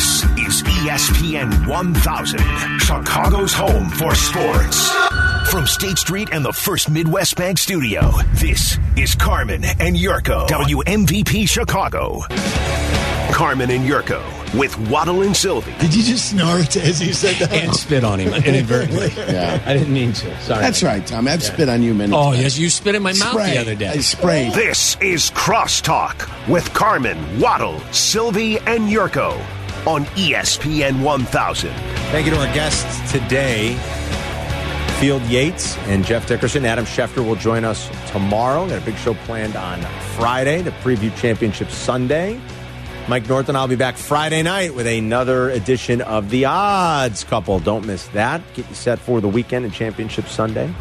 This is ESPN 1000, Chicago's home for sports. From State Street and the First Midwest Bank Studio, this is Carmen and Yurko, WMVP Chicago. Carmen and Yurko with Waddle and Sylvie. Did you just snort as you said that? And spit on him inadvertently. Yeah. I didn't mean to. Sorry. That's right, Tommy. I've spit on you many times. Oh, yes, you spit in my mouth the other day. I sprayed. This is Crosstalk with Carmen, Waddle, Sylvie, and Yurko on ESPN 1000. Thank you to our guests today, Field Yates and Jeff Dickerson. Adam Schefter will join us tomorrow. Got a big show planned on Friday to preview Championship Sunday. Mike North and I'll be back Friday night with another edition of The Odds Couple. Don't miss that. Get you set for the weekend and Championship Sunday.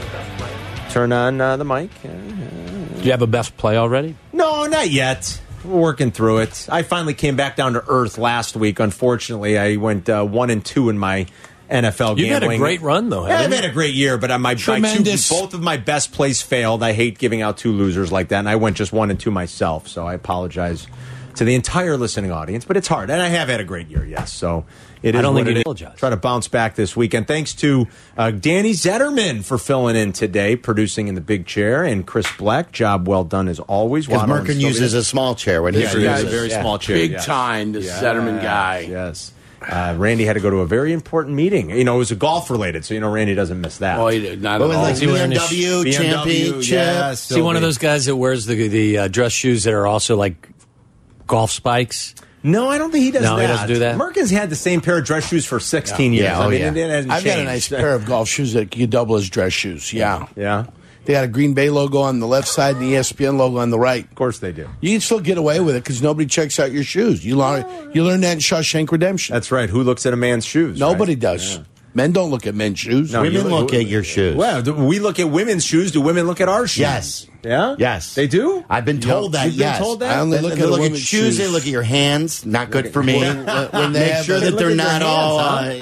Turn on the mic. Do you have a best play already? No, not yet. We're working through it. I finally came back down to earth last week. Unfortunately, I went 1-2 in my NFL gambling. You've had a great run, though, haven't I've had a great year, but both of my best plays failed. I hate giving out two losers like that, and I went just 1-2 myself, so I apologize to the entire listening audience, but it's hard. And I have had a great year, yes. So it is. I don't think you apologize. Try to bounce back this weekend. Thanks to Danny Zetterman for filling in today, producing in the big chair, and Chris Black. Job well done as always. Because Merkin uses a small chair when he's a very small chair. Big time, the Zetterman guy. Yes. Randy had to go to a very important meeting. You know, it was a golf related, so Randy doesn't miss that. Oh, he did not at all. Like BMW championship. Yeah, is he one of those guys that wears the dress shoes that are also like golf spikes? No, I don't think he does that. No, he doesn't do that? Merkin's had the same pair of dress shoes for 16 years. Yeah, I've got a nice pair of golf shoes that you double as dress shoes. Yeah. They got a Green Bay logo on the left side and the ESPN logo on the right. Of course they do. You can still get away with it because nobody checks out your shoes. You learn that in Shawshank Redemption. That's right. Who looks at a man's shoes? Nobody does. Yeah. Men don't look at men's shoes. No, women look at your shoes. Well, we look at women's shoes. Do women look at our shoes? Yes. Yeah? Yes. They do? I've been told that, You've been told that? I only look at shoes. They look at your hands. Not good for me. When they Make sure that they're not all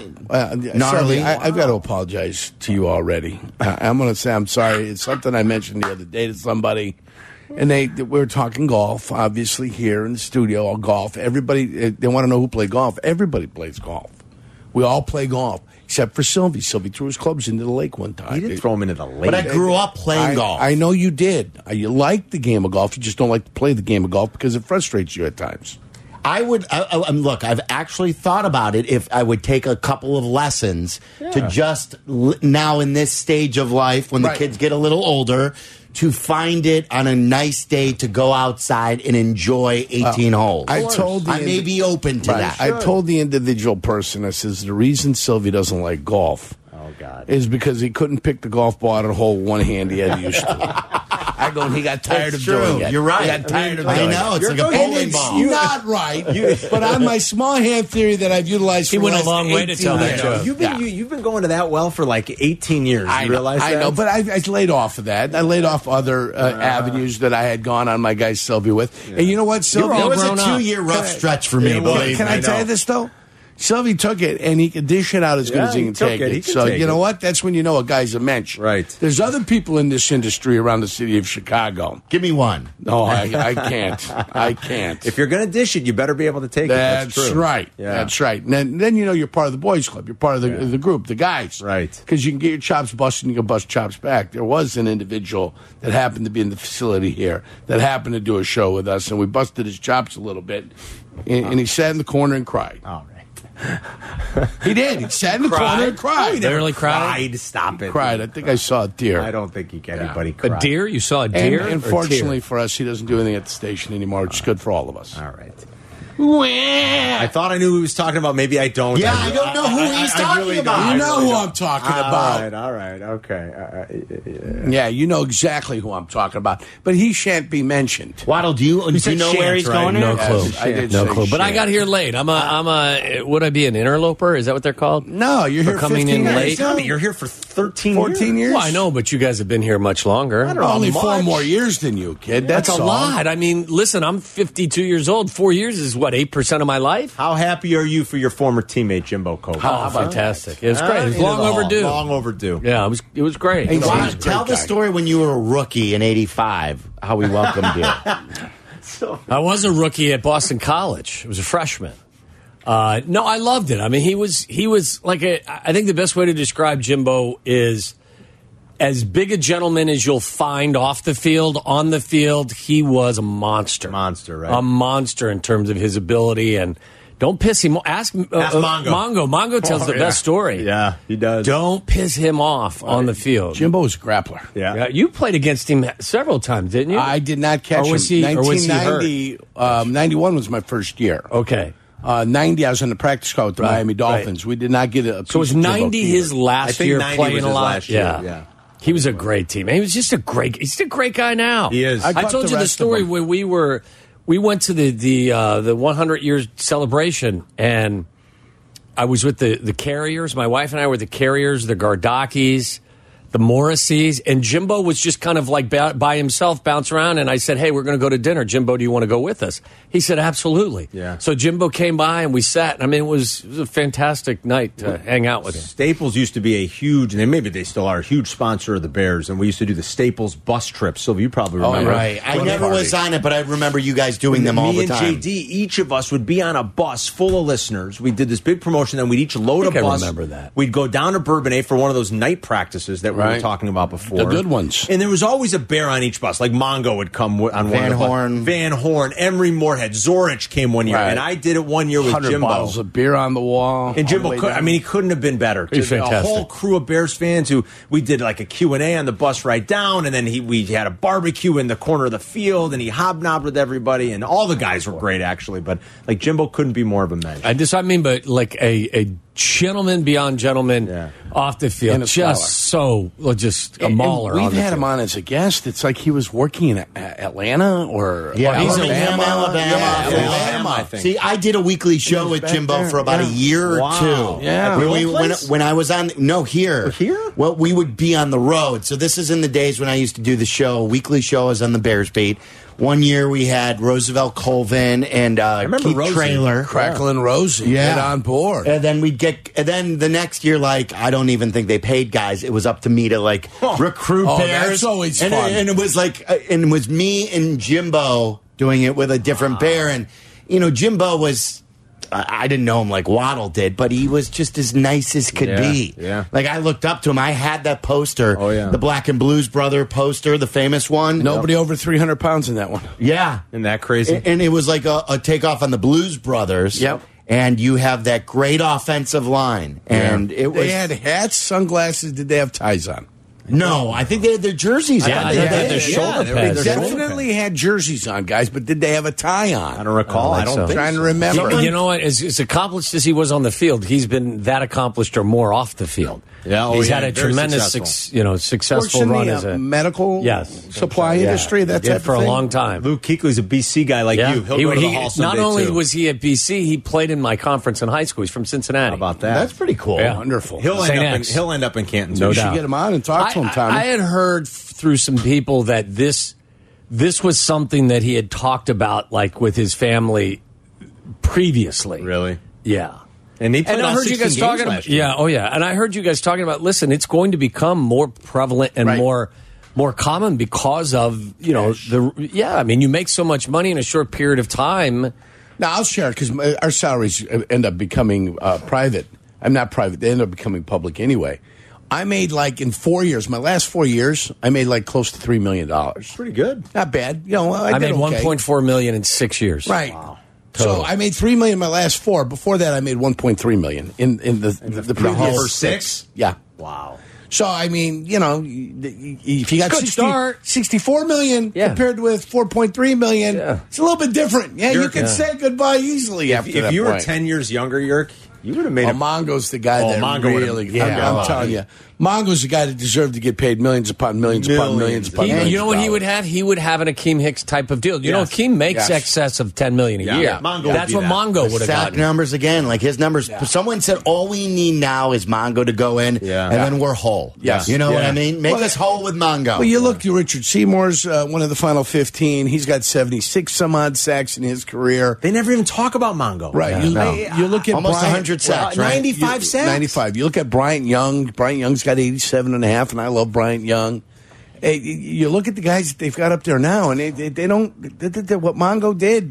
gnarly. I've got to apologize to you already. I'm going to say I'm sorry. It's something I mentioned the other day to somebody. And we were talking golf, obviously, here in the studio, all golf. Everybody, they want to know who played golf. Everybody plays golf. We all play golf. Except for Sylvie. Sylvie threw his clubs into the lake one time. He didn't throw them into the lake. But I grew up playing golf. I know you did. You like the game of golf. You just don't like to play the game of golf because it frustrates you at times. I would look. I've actually thought about it. If I would take a couple of lessons to just now in this stage of life when the kids get a little older, to find it on a nice day to go outside and enjoy 18 holes. I may be open to that. I told the individual person, I says, the reason Sylvie doesn't like golf is because he couldn't pick the golf ball out of the hole with one hand he had used to. I go, he got tired of doing it. You're right. He got tired of doing it. I know. It's like a bowling ball. You're not right. But on my small hand theory that I've utilized for he went a long way to tell that joke. You've been going to that well for like 18 years. You realize that? I know, but I laid off of that. I laid off other avenues that I had gone on my guy Sylvie with. Yeah. And you know what, Sylvie? It was a 2-year rough stretch for me, believe me. Can I tell you this, though? Sylvie took it, and he could dish it out as good as he can take it. So, you know what? That's when you know a guy's a mensch. Right. There's other people in this industry around the city of Chicago. Give me one. No, I can't. I can't. If you're going to dish it, you better be able to take it. That's true. Right. Yeah. That's right. And then you know you're part of the boys' club. You're part of the group, the guys. Right. Because you can get your chops busted and you can bust chops back. There was an individual that happened to be in the facility here that happened to do a show with us, and we busted his chops a little bit. And he sat in the corner and cried. All right. He did. He sat in the corner and cried. He literally cried? Stop it. Cried. I think I saw a deer. I don't think anybody cried. A deer? You saw a deer? And fortunately for us, he doesn't do anything at the station anymore, which is good for all of us. All right. I thought I knew who he was talking about. Maybe I don't. Yeah, I don't know who he's talking about. You know who I'm talking about. All right. Okay. Yeah, you know exactly who I'm talking about. But he shan't be mentioned. Waddle, do you know where he's going? No clue. I did no clue. But I got here late. Would I be an interloper? Is that what they're called? No, you're here coming in late. You're here for 14 years. Well, I know, but you guys have been here much longer. I don't know, only 4 more years than you, kid. That's a lot. I mean, listen, I'm 52 years old. 4 years is what, 8% of my life? How happy are you for your former teammate, Jimbo Kobe? Oh, fantastic. It was great. It was long overdue. Long overdue. Yeah, it was great. Hey, tell the story when you were a rookie in '85, how we welcomed you. I was a rookie at Boston College. I was a freshman. No, I loved it. I mean, he was like I think the best way to describe Jimbo is as big a gentleman as you'll find off the field. On the field, he was a monster. Monster, right? A monster in terms of his ability. And don't piss him off. Ask Mongo. Mongo tells the best story. Yeah, he does. Don't piss him off on the field. Jimbo's a grappler. Yeah, you played against him several times, didn't you? I did not catch or was him. He, or was he 1990, 91 was my first year. Okay. 90, I was in the practice squad with the Miami Dolphins. Right. We did not get a piece So was of Jimbo 90 his last year 90 playing was a his lot? last year, yeah. He was a great team. He was just he's a great guy now. He is. I told you the story when we went to the 100 years celebration, and I was with the Carriers. My wife and I were the Carriers, the Gardakis, the Morrisseys, and Jimbo was just kind of like by himself, bounce around. And I said, "Hey, we're going to go to dinner. Jimbo, do you want to go with us?" He said, "Absolutely." Yeah. So Jimbo came by and we sat. I mean, it was a fantastic night to hang out with him. Staples used to be a huge, and maybe they still are, a huge sponsor of the Bears, and we used to do the Staples bus trip. Sylvia, you probably remember. Right. I never was on it, but I remember you guys doing them all the time. Me and JD, each of us would be on a bus full of listeners. We did this big promotion, then we'd each load a bus. I remember that. We'd go down to Bourbonnais for one of those night practices that we were talking about before. The good ones. And there was always a Bear on each bus. Like Mongo would come on one of the Horn. Van Horn, Emery Moorhead, Zorich came one year, and I did it one year with 100 Jimbo. bottles of beer on the wall. And Jimbo, he couldn't have been better. He's A fantastic. whole crew of Bears fans who we did like a Q&A on the bus right down, and then we had a barbecue in the corner of the field, and he hobnobbed with everybody, and all the guys were great, actually. But like Jimbo couldn't be more of a man. But like a gentleman beyond gentleman off the field. And Just a mauler. And we've on the had him field. on as a guest. It's like he was working in Atlanta or He's Alabama. Alabama, I think. See, I did a weekly show with back Jimbo there. for about a year Wow. or two. Yeah. When I was on, here. Here? Well, we would be on the road. So this is in the days when I used to do the show. Weekly show I was on the Bears beat. One year we had Roosevelt Colvin and Keith Rosie. Trailer. Crackling Rosie. Get on board. And then then the next year, like, I don't even think they paid guys. It was up to me to recruit Oh, Bears. that's always and fun. And it was and it was me and Jimbo doing it with a different Bear. And, Jimbo was, I didn't know him like Waddle did, but he was just as nice as could be. Yeah. Like, I looked up to him. I had that poster. Oh, yeah. The Black and Blues Brother poster, the famous one. Nobody over 300 pounds in that one. Yeah. Isn't that crazy? And it was like a takeoff on the Blues Brothers. Yep. And you have that great offensive line. And it was. They had hats, sunglasses. Did they have ties on? No, I think they had their jerseys Yeah, on. they had their shoulder They pads. definitely had jerseys on, guys, but did they have a tie on? I don't recall. I don't think Trying to so. remember. You know what? As accomplished as he was on the field, he's been that accomplished or more off the field. Yeah, he's had a very tremendous, successful Works in run the as a medical supply industry. That did type for of a thing. long time. Luke Kuechly's a BC guy like you. He'll go to the Hall someday, not only too. was he at BC, he played in my conference in high school. He's from Cincinnati. How about that? That's pretty cool. Yeah. Wonderful. He'll St. end X. up in Canton. No You should doubt. get him on and talk to him, Tommy. I had heard through some people that this was something that he had talked about, like with his family previously. Really? Yeah. And he played And I on heard you 16 guys games talking last about, year. And I heard you guys talking about. Listen, it's going to become more prevalent and Right. more common because of I mean, you make so much money in a short period of time. Now, I'll share it because our salaries end up becoming private. I'm not private. They end up becoming public anyway. I made in 4 years, my last 4 years, I made close to $3 million. Pretty good. Not bad. I did made okay. $1.4 million in 6 years. Right. Wow. So Total. I made $3 million my last 4. Before that, I made $1.3 million in the previous first 6? Yeah. Wow. So I mean, if you got Good start. 64 million compared with 4.3 million, it's a little bit different. Yeah, you can say goodbye easily after that If you were point. 10 years younger, Yerk, you would have made Mongo's the guy that Mongo would've- really. I'm telling you, Mongo's the guy that deserved to get paid millions upon millions upon millions upon millions. You know what he would of have? He would have an Akeem Hicks type of deal. You know, Akeem makes excess of $10 million a year. Yeah, Mongo would That's be what that. Mongo would have Sack gotten. numbers again, like his numbers. Someone said all we need now is Mongo to go in, and then we're whole. Yes. You know what Yeah. I mean? Make us whole with Mongo. Well, you look to Richard Seymour's one of the final 15. He's got 76 some odd sacks in his career. They never even talk about Mongo. Right. You look at Almost Bryant, 100 sacks, right? 95 sacks? 95. You look at Bryant Young. Bryant Young's got 87 and a half, and I love Bryant Young. Hey, you look at the guys that they've got up there now, and they don't. What Mongo did,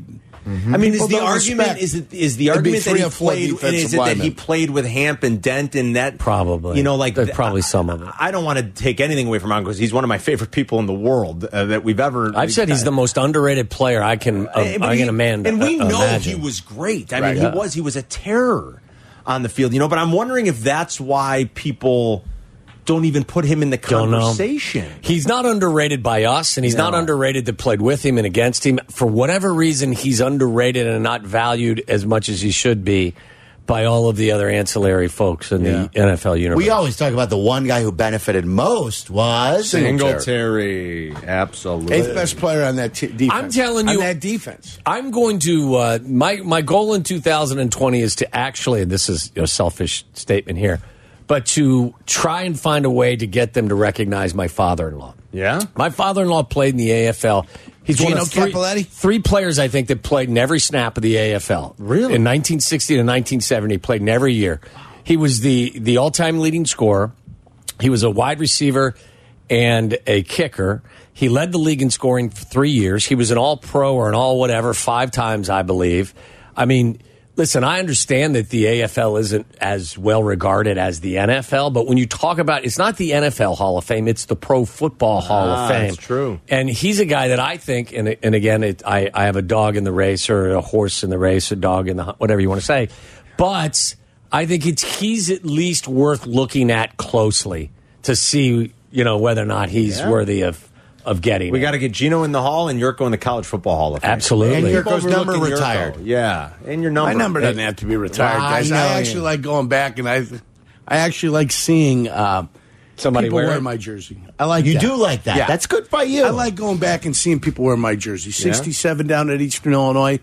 I mean, is the argument is the argument that he played, and is it that he played with Hamp and Dent and that probably, there's probably some of it. I don't want to take anything away from him because he's one of my favorite people in the world that we've ever. I've said he's the most underrated player I can imagine. And we know he was great. I mean, he was a terror on the field, But I'm wondering if that's why people don't even put him in the conversation. He's not underrated by us, and he's not underrated that played with him and against him. For whatever reason, he's underrated and not valued as much as he should be by all of the other ancillary folks in the NFL universe. We always talk about the one guy who benefited most was Singletary. Absolutely. 8th best player on that defense. I'm telling you. On that defense. I'm going to, my goal in 2020 is to actually, and this is a selfish statement here, but to try and find a way to get them to recognize my father-in-law. Yeah? My father-in-law played in the AFL. He's one of three players, I think, that played in every snap of the AFL. Really? In 1960 to 1970, played in every year. He was the all-time leading scorer. He was a wide receiver and a kicker. He led the league in scoring for 3 years. He was an all-pro or an all-whatever 5 times, I believe. I mean, listen, I understand that the AFL isn't as well regarded as the NFL, but when you talk about it's not the NFL Hall of Fame, it's the Pro Football Hall of Fame. That's true. And he's a guy that I think, and again, I have a dog in the race or a horse in the race, a dog in the whatever you want to say, but I think he's at least worth looking at closely to see whether or not he's worthy of getting. We got to get Gino in the Hall and Yurko in the College Football Hall of Fame. Absolutely. And Yurko's number retired. Yeah, and your number. My number doesn't have to be retired, guys. I actually like going back, and I actually like seeing somebody people wear my jersey. I like you that. do like that. Yeah. That's good by you. I like going back and seeing people wear my jersey. 67 down at Eastern Illinois,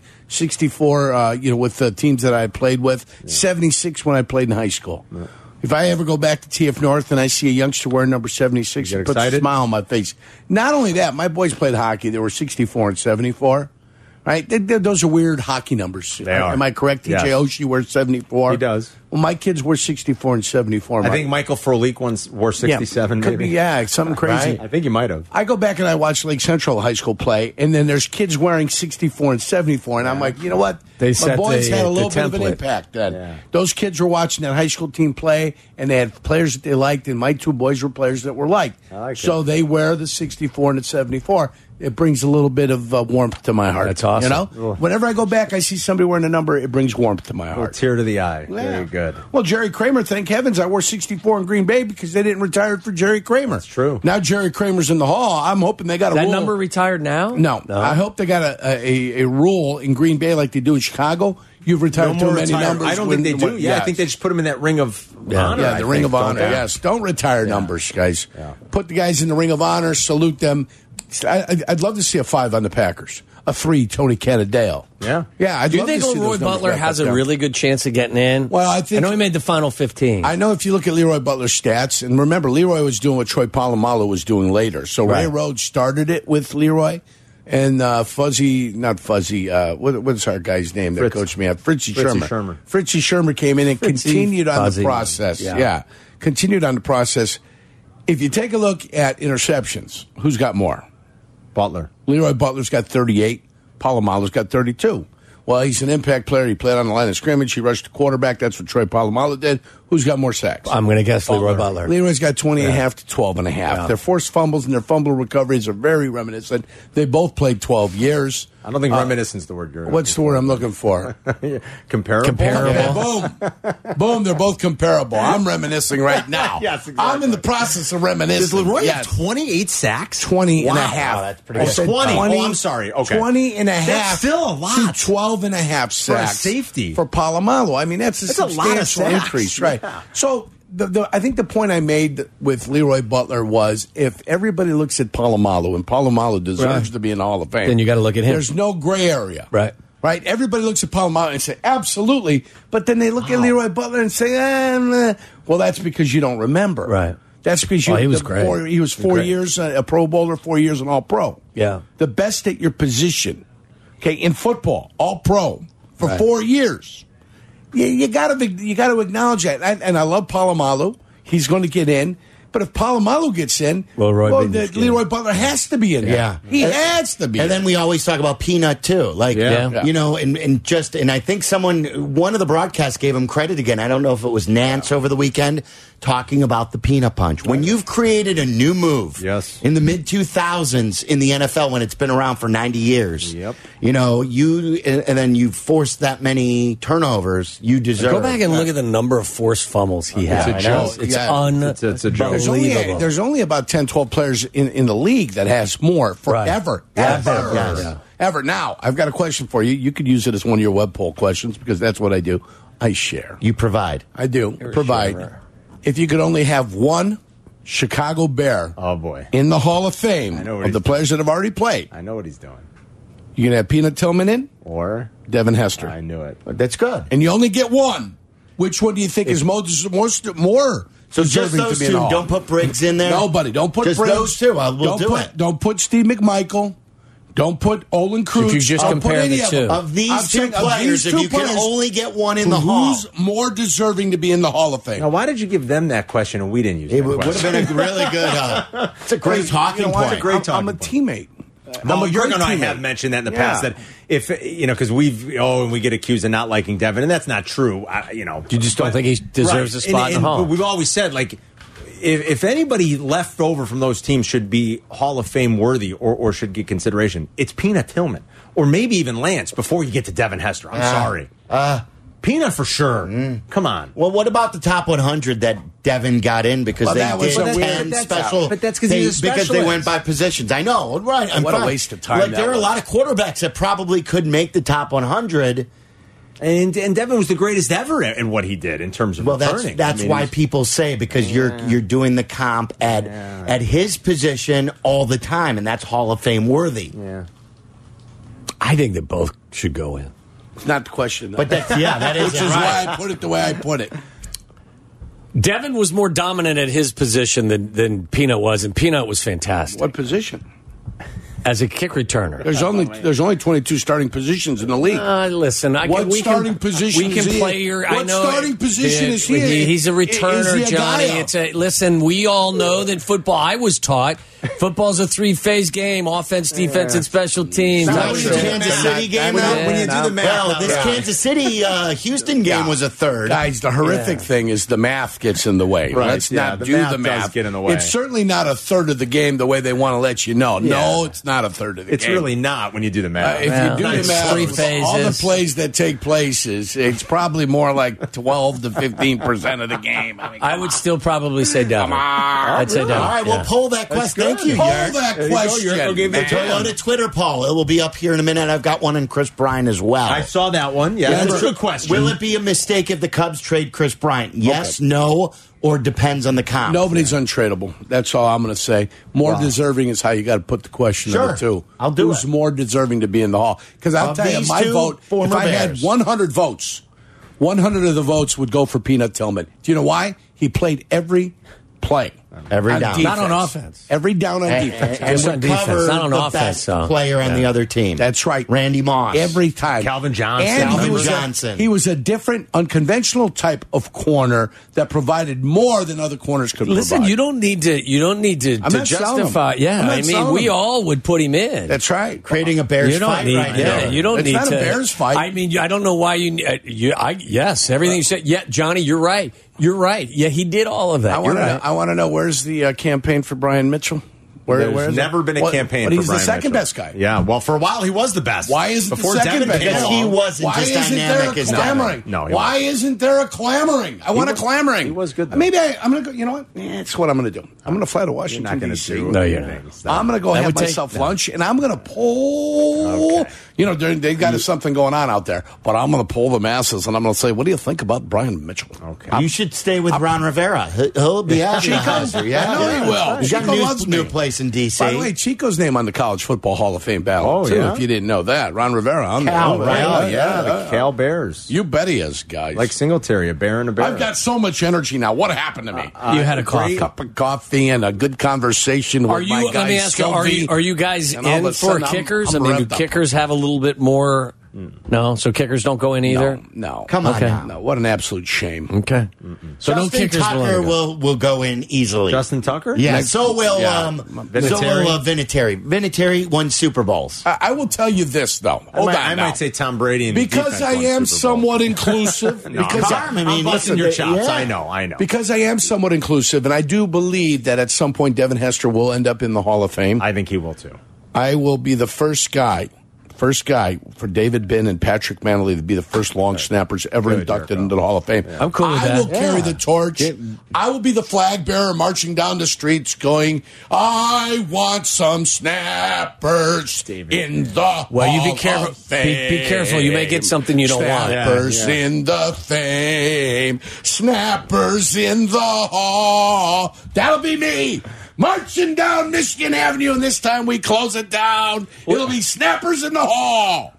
64 with the teams that I played with, 76 when I played in high school. Yeah. If I ever go back to TF North and I see a youngster wearing number 76, it puts a smile on my face. Not only that, my boys played hockey. They were 64 and 74. Right? Those are weird hockey numbers. They are. Am I correct? Yes. TJ Oshie wears 74. He does. Well, my kids were 64 and 74. I think Michael Frolik once wore 67, could maybe. Be, something crazy. Right? I think you might have. I go back and I watch Lake Central High School play, and then there's kids wearing 64 and 74, and I'm like, you know what? My boys had a little bit of an impact then. Yeah. Those kids were watching that high school team play, and they had players that they liked, and my 2 boys were players that were liked. So they wear the 64 and the 74. It brings a little bit of warmth to my heart. That's awesome. Whenever I go back, I see somebody wearing a number, it brings warmth to my heart. Tear to the eye. Yeah. Very good. Well, Jerry Kramer, thank heavens I wore 64 in Green Bay because they didn't retire for Jerry Kramer. That's true. Now Jerry Kramer's in the Hall. I'm hoping they got a that rule. number retired now? No. I hope they got a rule in Green Bay like they do in Chicago. You've retired too many numbers. I don't think they do. I think they just put them in that ring of honor. Yeah, the ring of honor, yes. Don't retire numbers, guys. Yeah. Put the guys in the ring of honor, salute them. I'd love to see a 5 on the Packers. A 3, Tony Cannadale. Yeah. Yeah, Do you think Leroy Butler has a really good chance of getting in? Well, I know he made the final 15. I know if you look at Leroy Butler's stats, and remember, Leroy was doing what Troy Polamalu was doing later. So Ray Rhodes started it with Leroy. And what's our guy's name that coached me up? Fritzy Shermer. Fritzy Shermer came in and continued on the process. Yeah. Continued on the process. If you take a look at interceptions, who's got more? Butler. Leroy Butler's got 38. Polamalu's got 32. Well, he's an impact player. He played on the line of scrimmage. He rushed the quarterback. That's what Troy Polamalu did. Who's got more sacks? I'm going to guess Leroy Butler. Leroy's got 20.5 to 12.5. Yeah. Their forced fumbles and their fumble recoveries are very reminiscent. They both played 12 years. I don't think reminiscence is the word you're What's the word I'm looking for? Comparable. Yeah, boom. They're both comparable. I'm reminiscing right now. Yes, exactly. I'm in the process of reminiscing. Does Leroy have 28 sacks? 20 and a half. Wow, that's pretty good. 20. Oh, I'm sorry. Okay. 20 and a half. That's still a lot. To 12 and a half sacks. For a safety. For Polamalu. I mean, that's a substantial increase. Right. Yeah. So I think the point I made with Leroy Butler was if everybody looks at Polamalu, and Polamalu deserves to be in the Hall of Fame, then you got to look at him. There's no gray area. Right. Right? Everybody looks at Polamalu and say, absolutely. But then they look at Leroy Butler and say, well, that's because you don't remember. Right. That's because he was great. He was 4 years a Pro Bowler, 4 years an All-Pro. Yeah. The best at your position, okay, in football, All-Pro, for 4 years. You got to acknowledge that. And I love Polamalu. He's going to get in. But if Palomalu gets in, Leroy Butler has to be in there. Yeah. He has to be. And then we always talk about Peanut too, like Yeah. you know, and I think one of the broadcasts gave him credit again. I don't know if it was Nance over the weekend talking about the Peanut Punch. When you've created a new move, in the mid 2000s in the NFL, when it's been around for 90 years, you know, and then you force that many turnovers, you deserve. Go back and look at the number of forced fumbles he had. It's a joke. It's It's a joke. There's only about 10, 12 players in the league that has more forever. Yes. Ever. Now, I've got a question for you. You could use it as one of your web poll questions because that's what I do. I share. You provide. I do. Provide. If you could only have one Chicago Bear in the Hall of Fame of the players that have already played, I know what he's doing. you can have Peanut Tillman in Or Devin Hester. I knew it. That's good. And you only get one. Which one do you think is more So just deserving those to be in two. the Hall? Don't put Briggs in there. Nobody. Don't put just Briggs. those two. We'll do it. Don't put Steve McMichael. Don't put Olin Cruz. If you just Don't put compare any the of two. them. Of these I'm two saying of players, these if two you can players, only get one in the Hall, who's more deserving to be in the Hall of Fame? Now, why did you give them that question and we didn't use it that would have question? been a really good. It's a great talking point. It's a great talking I'm a point. teammate. Well, I'm a Jurgen great and I teammate. have mentioned that in the past that if because and we get accused of not liking Devin, and that's not true. You just don't think he deserves a spot in the Hall. But we've always said like if anybody left over from those teams should be Hall of Fame worthy or should get consideration, it's Peanut Tillman or maybe even Lance before you get to Devin Hester. I'm sorry. Peanut for sure. Come on. Well, what about the top 100 that Devin got in because Well, they that was did so weird. 10 That's special? But that's 'cause he's a because they went specialist. by positions. I know, right? I'm What a fine. waste of time Like that there are a was. lot of quarterbacks that probably could make the top 100. And Devin was the greatest ever in what he did in terms of Well, returning. that's I mean, why he's- people say because you're doing the comp at his position all the time, and that's Hall of Fame worthy. Yeah. I think that both should go in. It's not the question. Though. But that is Which is right. why I put it the way I put it. Devin was more dominant at his position than Peanut was, and Peanut was fantastic What position? as a kick returner. There's only 22 starting positions in the league. Listen, What starting position we can is he play in? your. What I know starting position is he in? He's a Is returner, he a Johnny. guy? Listen. We all know that football. I was taught football's a three-phase game: offense, defense, and special teams. That I'm was sure. the Kansas City game. When you do the math, Well, this Kansas City Houston game was a third. Guys, the horrific thing is the math gets in the way. Right, Let's yeah, not the do math the does math. get in the way. It's certainly not a third of the game the way they want to let you know. No, it's not a third of the It's game. really not when you do the math. If you do the It's math, three all the phases. plays that take place it's probably more like 12 to 15% of the game. I mean, I would still probably say Devin. I'd say Devin. All right, Yeah. we'll poll that question. Thank you, Poll Yerk. that There you go. question. Yerko gave me a man. Toyota Twitter poll. It will be up here in a minute. I've got one on Chris Bryant as well. I saw that one. Yeah, that's a good question. Will it be a mistake if the Cubs trade Chris Bryant? Yes, no, or depends on the comp? Nobody's untradeable. That's all I'm going to say. More deserving is how you got to put the question Sure. number two. I'll do Who's it. more deserving to be in the Hall? Because I'll Of tell you, these my two vote, if former I had Bears. 100 votes, 100 of the votes would go for Peanut Tillman. Do you know why? He played every play. Every on down. defense. Not on offense. Every down on defense. Just on would defense, cover not on the offense, best so. player on the other team. That's right. Randy Moss. Every time. Calvin Johnson. And Calvin he was Johnson. he was a different, unconventional type of corner that provided more than other corners could Listen, provide. you don't need to I'm not selling him. justify. Yeah, I'm not I mean, selling we him. all would put him in. That's right. creating a Bears You don't fight need. right yeah, now. you don't It's need not to. a Bears fight. I mean, I don't know why you. Yes, everything you said. Yeah, Johnny, you're right. You're right. Yeah, he did all of that. You're right. I want to know where's the campaign for Brian Mitchell? There's where is never it? been a What- campaign But for he's Brian the second Mitchell. best guy. Yeah, well, for a while he was the best. Why isn't before the second Devin best? came Because he along. wasn't Why just isn't dynamic there as a Devin. clamoring? No, he Why isn't there a clamoring? I want a clamoring. he was good, though. Maybe I'm going to go. You know what? That's what I'm going to do. I'm going to fly to Washington, You're not going to D.C. do No, you're anything. I'm going to go That have would take- myself lunch, and I'm going to poll. Okay. You know, they've got something going on out there, but I'm going to poll the masses, and I'm going to say, what do you think about Brian Mitchell? Okay. You should stay with Ron Rivera. He'll be happy to Chico? house you. Yeah, I know he will. He's got Chico a loves new me. place in D.C. By the way, Chico's name on the College Football Hall of Fame ballot, Oh, too, yeah? if you didn't know that. Ron Rivera. On there. Cal, Oh, right? Oh, yeah, the Cal Bears. You bet he is, guys. Like Singletary, a bear and a bear. I've got so much energy now. What happened to me? You had a coffee. cup of coffee and a good conversation with Are you? my guy, Let me ask you: Sylvie. Are you guys And all of in a for sudden, kickers? I'm I mean, do revved up. kickers have a little bit more No, so kickers don't go in either. No. Come on now. No, what an absolute shame. Okay. So no Justin kickers Tucker will. will go in easily. Justin Tucker? Yeah, so will Vinatieri? Vinatieri. Vinatieri won Super Bowls. I will tell you this, though. Hold on I now. might say Tom Brady. And Because I am somewhat inclusive. Because I'm busting your chops. yeah. I know. Because I am somewhat inclusive, and I do believe that at some point Devin Hester will end up in the Hall of Fame. I think he will too. I will be the first guy for David Bin and Patrick Manley to be the first long snappers ever inducted into the Hall of Fame. I'm cool with I that. will carry the torch. I will be the flag bearer marching down the streets going, I want some snappers in the Well, you Hall be careful. of Fame. Be careful. You may get something you don't want. Snappers in the fame. Snappers in the hall. That'll be me. Marching down Michigan Avenue, and this time we close it down. It'll be Snappers in the Hall.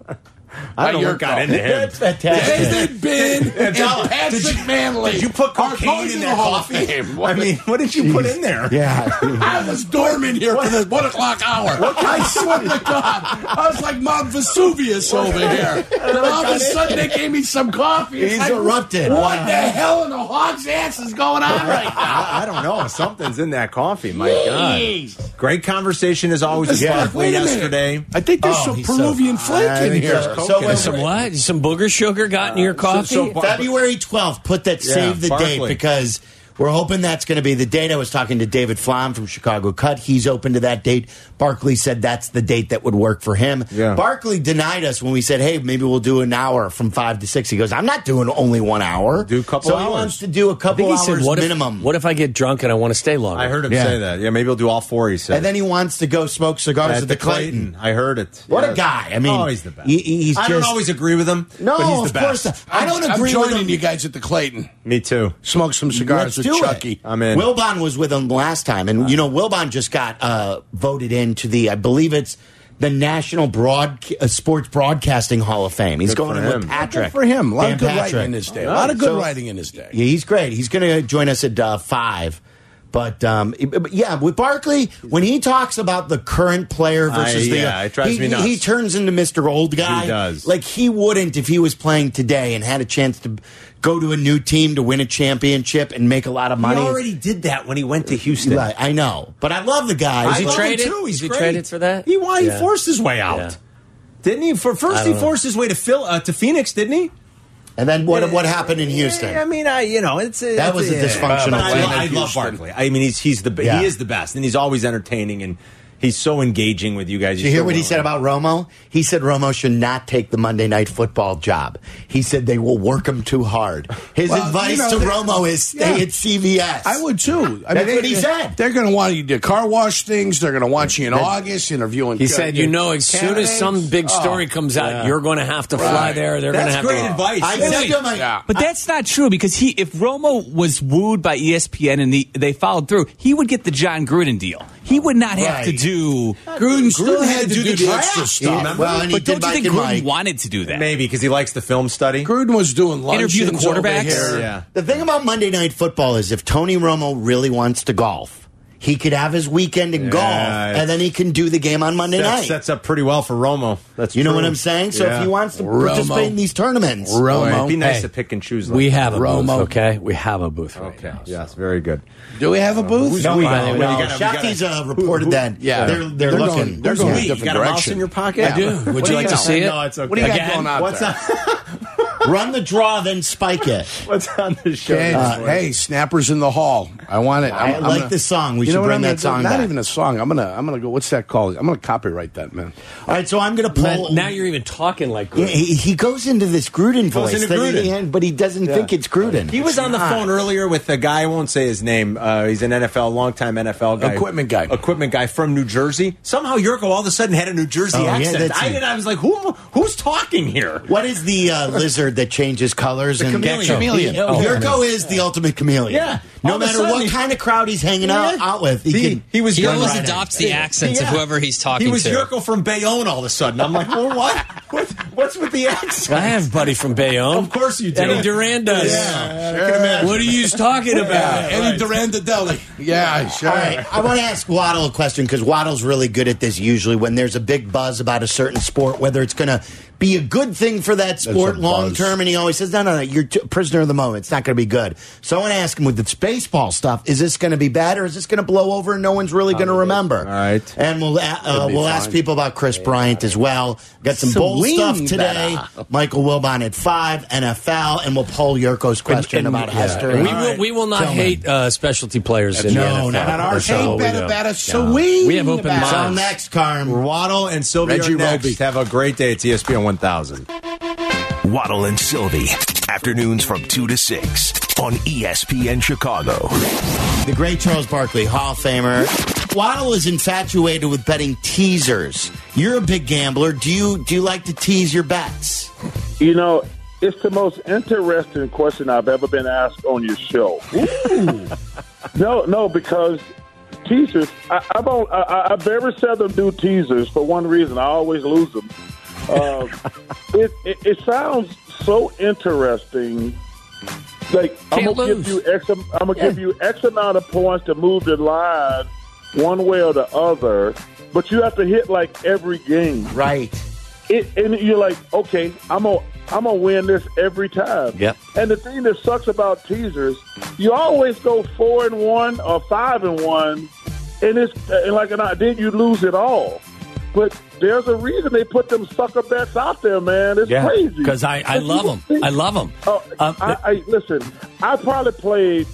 I don't know what got into him. That's fantastic. David Bin and Patrick Manley. Did you put are cocaine going in to that the Hall of coffee? Fame. I mean, what did you put in there? Yeah. I was dormant here for the 1 o'clock hour. I swear to God, I was like Mount Vesuvius over here. And all of a sudden, they gave me some coffee. It's He's like, erupted. What the hell in the hog's ass is going on right now? I don't know. Something's in that coffee. My God. Jeez. Great conversation as always with Yeah. Barkley Wait a minute. yesterday. I think there's some he's so- Peruvian flake I in think here. so. Some what? Some booger sugar got in your coffee? February 12th, put that, save the Barkley. date, because we're hoping that's going to be the date. I was talking to David Flom from Chicago Cut. He's open to that date. Barkley said that's the date that would work for him. Yeah. Barkley denied us when we said, hey, maybe we'll do an hour from 5 to 6. He goes, I'm not doing only 1 hour. Do a couple so hours. he wants to do a I couple think he hours said, minimum. what if I get drunk and I want to stay longer? I heard him Yeah. say that. Yeah, maybe he'll do all 4, he said. And then he wants to go smoke cigars at the Clayton. I heard it. What a Yes. guy. I mean, oh, he's the best. He's I don't just- always agree with him, No, but he's the of best. course not. I don't I'm agree with joining him. you guys at the Clayton. Me too. Smoke some cigars Let's with do Chucky. it. I'm in. Wilbon was with him last time, and Wilbon just got voted into the, I believe it's the National Sports Broadcasting Hall of Fame. He's Good going for in with him. Patrick. Good for him. A lot Dan of good Patrick. writing in his day. A lot of good So- writing in his day. Yeah, he's great. He's going to join us at 5. But yeah, with Barkley, when he talks about the current player versus it drives me nuts. he turns into Mr. Old Guy. He does. Like he wouldn't if he was playing today and had a chance to go to a new team to win a championship and make a lot of money. He already did that when he went to Houston. Right, I know, but I love the guy. Is he I love him traded? too. He's Is he great. traded for that? He Yeah. forced his way out. Yeah. Didn't he? First, he forced his way to Phoenix, didn't he? And then what happened in Houston? I mean, it's That was a dysfunctional But team. I love Houston. Barkley. I mean, he's the Yeah. he is the best, and he's always entertaining, and he's so engaging with you guys. Did you hear what he said about Romo? He said Romo should not take the Monday Night Football job. He said they will work him too hard. His Well, advice you know, to Romo is stay at CVS. I would too. That's what he said. They're going to want you to car wash things. They're going to want you in August interviewing. He said, as soon as some big story comes out, you're going to have to fly there. They're going to That's have great to. advice. I said to him, Yeah. But that's not true because if Romo was wooed by ESPN and they followed through, he would get the John Gruden deal. He would not have to Right. do. Gruden still had to do the draft. extra stuff. Yeah, well, and he But did don't you Mike think and Gruden Mike. wanted to do that? Maybe because he likes the film study. Gruden was doing Interview the luncheons over quarterbacks? here. Yeah. The thing about Monday Night Football is if Tony Romo really wants to golf, he could have his weekend in golf, and then he can do the game on Monday That night. sets up pretty well for Romo. That's You know true. what I'm saying? So if he wants to participate in these tournaments, Boy, it'd be nice Hey, to pick and choose. Like We have a Romo. booth, okay? We have a booth right Okay. now. Yes. Very good. Do we have a booth? no, we- no, you gotta- Shafty's reported that. Yeah. they're looking. Going, they're Who's going we? a You different got a mouse direction. in your pocket? I do. Would you like to see it? No, it's okay. What do you got Again? going on What's there? Run the draw, then spike it. What's on the show? Okay, this morning? hey, Snappers in the Hall. I want it. I like the song. We You should know what bring I'm that gonna do? song Not back. even a song. I'm gonna go. What's that called? I'm gonna copyright that, man. All right, so I'm going to pull. Now you're even talking like Yeah, Gruden. he goes into this Gruden voice, into that Gruden. but he doesn't think it's Gruden. He was on the phone earlier with a guy. I won't say his name. He's an longtime NFL guy, Equipment guy from New Jersey. Somehow Yurko all of a sudden had a New Jersey Oh, yeah, accent. that's it. I was like, who's talking here? What is the lizard that changes colors? The chameleon. Yurko is the ultimate chameleon. Yeah. No All of a matter sudden what he- kind of crowd he's hanging out with, He was He Yurko. almost right adopts in. the accents of Yeah. whoever he's talking He was to. Yurko from Bayonne all of a sudden. I'm like, well, what? What's with the accent? I have a buddy from Bayonne. Of course you do. Eddie Duran does. What are you talking about? Eddie Durandadelli. Yeah, sure. All right, I want to ask Waddle a question because Waddle's really good at this usually when there's a big buzz about a certain sport, whether it's going to be a good thing for that sport a long buzz. term. And he always says, no, you're a prisoner of the moment. It's not going to be good. So I want to ask him with this baseball stuff, is this going to be bad or is this going to blow over and no one's really going to remember? All right. And we'll ask people about Chris Bryant as well. Got some bold stuff today. Michael Wilbon at 5, NFL, and we'll poll Yurko's question about Hester. And we will not hate specialty players in the NFL. not on our Ain't better, better, swing. We have open minds. So next, Carm. Waddle and Sylvie Reggie are next. Roby. Have a great day. It's ESPN 1000. Waddle and Sylvie. Afternoons from 2 to 6 on ESPN Chicago. The great Charles Barkley, Hall of Famer. Waddle is infatuated with betting teasers. You're a big gambler. Do you like to tease your bets? You know, it's the most interesting question I've ever been asked on your show. No, because teasers, I very seldom do teasers for one reason. I always lose them. It sounds so interesting. Like I'm gonna give you X amount of points to move the line one way or the other, but you have to hit like every game. Right. And you're like, okay, I'm gonna win this every time. Yep. And the thing that sucks about teasers, you always go 4-1 or 5-1, and then you lose it all. But there's a reason they put them sucker bets out there, man. It's crazy. Because I love them. I love them. Listen, I probably played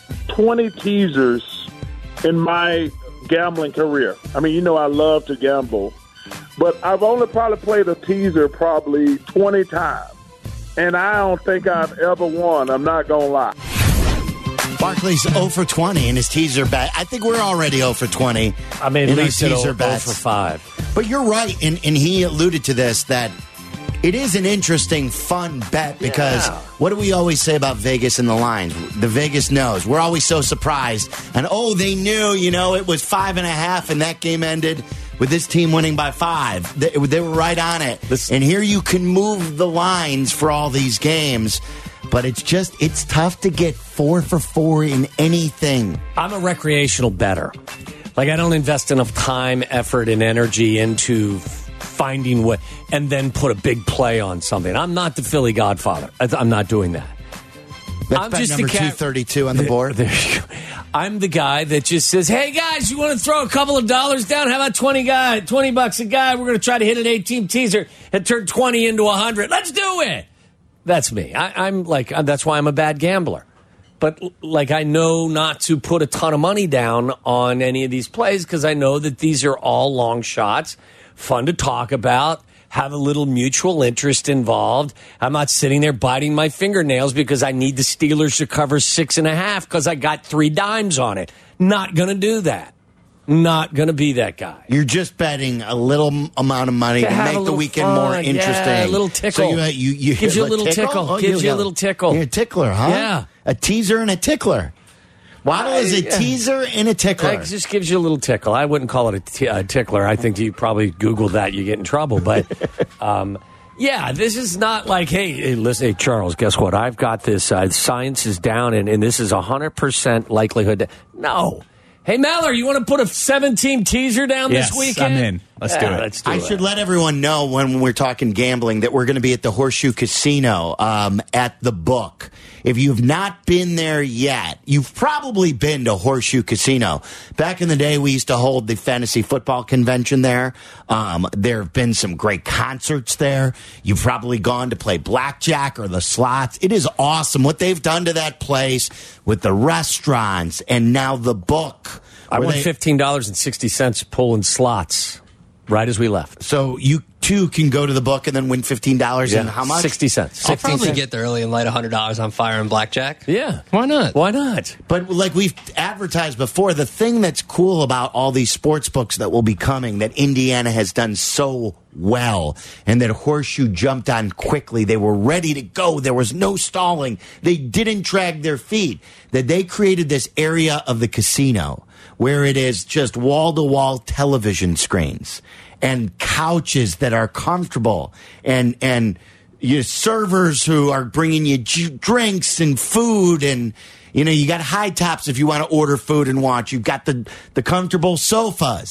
20 teasers in my gambling career. I mean, I love to gamble. But I've only probably played a teaser probably 20 times. And I don't think I've ever won. I'm not going to lie. Barkley's 0 for 20 in his teaser bet. I think we're already 0 for 20. I mean, at least 0 bets. for 5. But you're right, and he alluded to this, that it is an interesting, fun bet because what do we always say about Vegas and the lines? The Vegas knows. We're always so surprised. And, they knew, it was 5.5, and that game ended with this team winning by 5. They were right on it. And here you can move the lines for all these games. But it's tough to get 4 for 4 in anything. I'm a recreational bettor. Like, I don't invest enough time, effort, and energy into finding what, and then put a big play on something. I'm not the Philly Godfather. I'm not doing that. That's bet number 232 on the board. I'm the guy that just says, hey, guys, you want to throw a couple of dollars down? How about $20 a guy? We're going to try to hit an 8-team teaser and turn 20 into 100. Let's do it. That's me. I'm like, that's why I'm a bad gambler. But like, I know not to put a ton of money down on any of these plays because I know that these are all long shots, fun to talk about, have a little mutual interest involved. I'm not sitting there biting my fingernails because I need the Steelers to cover 6.5 because I got 3 dimes on it. Not going to do that. Not going to be that guy. You're just betting a little amount of money to make the weekend more interesting. Yeah, a little tickle. So you gives you a little tickle. Oh, gives you a little tickle. You're a tickler, huh? Yeah. A teaser and a tickler. Waddle is a teaser and a tickler. It just gives you a little tickle. I wouldn't call it a tickler. I think you probably Google that, you get in trouble. But, this is not like, hey, listen, hey, Charles, guess what? I've got this. Science is down, and this is 100% likelihood. No. Hey, Maller, you want to put a 7-team teaser down this weekend? I'm in. Let's do it. I should let everyone know when we're talking gambling that we're going to be at the Horseshoe Casino at the Book. If you've not been there yet, you've probably been to Horseshoe Casino. Back in the day, we used to hold the fantasy football convention there. There have been some great concerts there. You've probably gone to play blackjack or the slots. It is awesome what they've done to that place with the restaurants and now the Book. I won $15.60 pulling slots right as we left. So you too can go to the Book and then win $15 and how much? 60 cents. I'll probably get there early and light $100 on fire in blackjack. Yeah. Why not? Why not? But like we've advertised before, the thing that's cool about all these sports books that will be coming that Indiana has done so well and that Horseshoe jumped on quickly. They were ready to go. There was no stalling. They didn't drag their feet. That they created this area of the casino where it is just wall-to-wall television screens and couches that are comfortable and you servers who are bringing you drinks and food and you got high tops if you want to order food and watch. You've got the comfortable sofas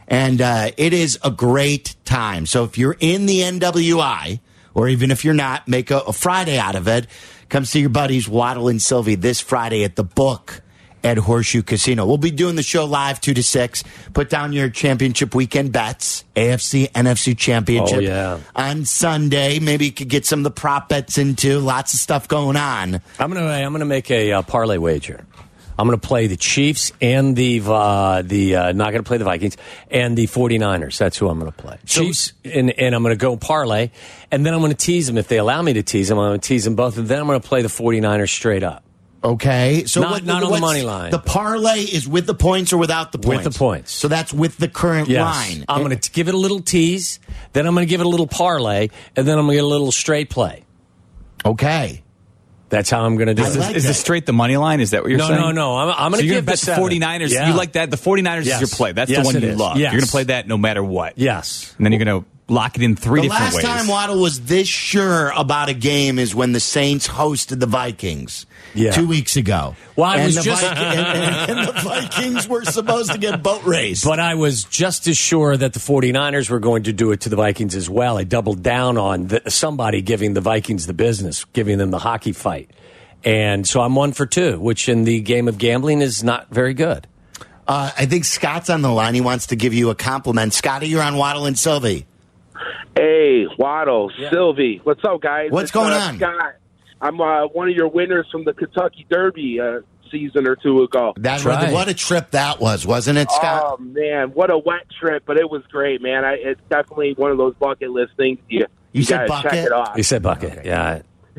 And it is a great time. So if you're in the NWI, or even if you're not, make a Friday out of it. Come see your buddies Waddle and Sylvie this Friday at the Book at Horseshoe Casino. We'll be doing the show live 2 to 6. Put down your championship weekend bets, AFC, NFC championship on Sunday. Maybe you could get some of the prop bets into. Lots of stuff going on. I'm gonna make a parlay wager. I'm going to play the Chiefs and not going to play the Vikings, and the 49ers. That's who I'm going to play. Chiefs, and I'm going to go parlay, and then I'm going to tease them. If they allow me to tease them, I'm going to tease them both, and then I'm going to play the 49ers straight up. Okay. So not on the money line. The parlay is with the points or without the points? With the points. So that's with the current line. I'm going to give it a little tease, then I'm going to give it a little parlay, and then I'm going to get a little straight play. Okay. That's how I'm going to do it. Is this straight the money line? Is that what you're saying? No. I'm going to give bet the 49ers. Yeah. You like that? The 49ers is your play. That's the one you love. Yes. You're going to play that no matter what. Yes. And then you're going to lock it in three different ways. The last time Waddle was this sure about a game is when the Saints hosted the Vikings 2 weeks ago. Well, and the Vikings were supposed to get boat raced. But I was just as sure that the 49ers were going to do it to the Vikings as well. I doubled down on somebody giving the Vikings the business, giving them the hockey fight. And so I'm 1 for 2, which in the game of gambling is not very good. I think Scott's on the line. He wants to give you a compliment. Scotty, you're on Waddle and Sylvie. Hey, Waddle, Sylvie. What's up, guys? What's going on? Scott. I'm one of your winners from the Kentucky Derby season or two ago. That's right. What a trip that was, wasn't it, Scott? Oh, man, what a wet trip, but it was great, man. It's definitely one of those bucket list things. You said gotta bucket? check it off. You said bucket, yeah.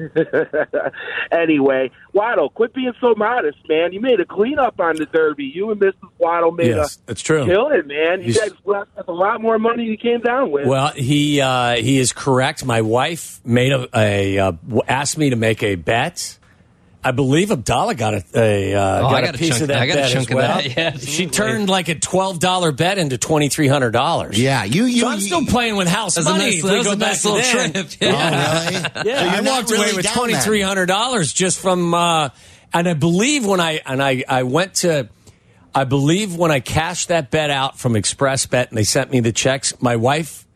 Anyway, Waddle, quit being so modest, man. You made a cleanup on the Derby. You and Mrs. Waddle made that's true. Kill it, man. You guys left us a lot more money than you came down with. Well, he is correct. My wife made asked me to make a bet. I believe Abdallah got a piece of that I got bet a chunk as well. of that. Yeah, she turned like a $12 bet into $2,300. Yeah, so I'm still playing with house money. That was a nice little trip. Yeah. Oh, really? Yeah, I walked away with $2,300 just from. And I believe when I went to. I believe when I cashed that bet out from Express Bet and they sent me the checks, my wife,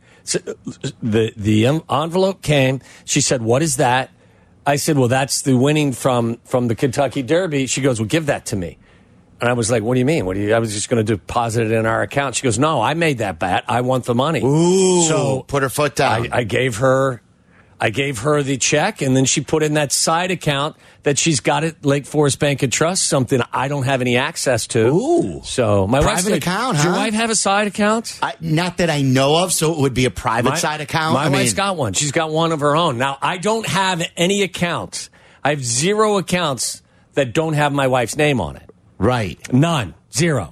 the envelope came. She said, "What is that?" I said, well, that's the winning from the Kentucky Derby. She goes, well, give that to me. And I was like, what do you mean? I was just going to deposit it in our account. She goes, no, I made that bet. I want the money. Ooh, so put her foot down. I gave her the check, and then she put in that side account that she's got at Lake Forest Bank and Trust, something I don't have any access to. Ooh. So my private account, does your wife have a side account? Not that I know of, so it would be a private side account. My wife's got one. She's got one of her own. Now, I don't have any accounts. I have 0 accounts that don't have my wife's name on it. Right. None. 0.